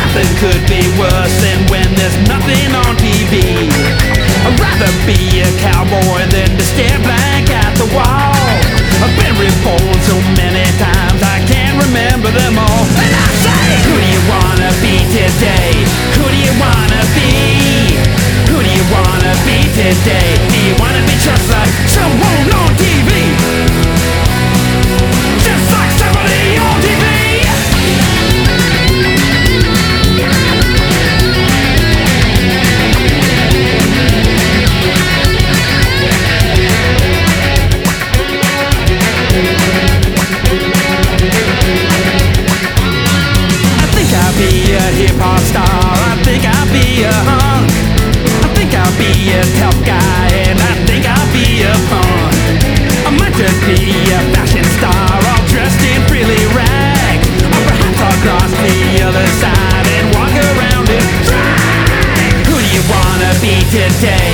Nothing could be worse than when there's nothing on TV. I'd rather be a cowboy than to stare blank at the wall. I've been reborn so many times I can't remember them all. And I say, who do you wanna be today? Who do you wanna be? Who do you wanna be today? Do you wanna be just like someone on TV? Just like somebody on TV? Hip-hop star, I think I'll be a hunk. I think I'll be a tough guy, and I think I'll be a punk. I might just be a fashion star, all dressed in frilly rags. Or perhaps I'll cross the other side and walk around in drag. Who do you wanna be today?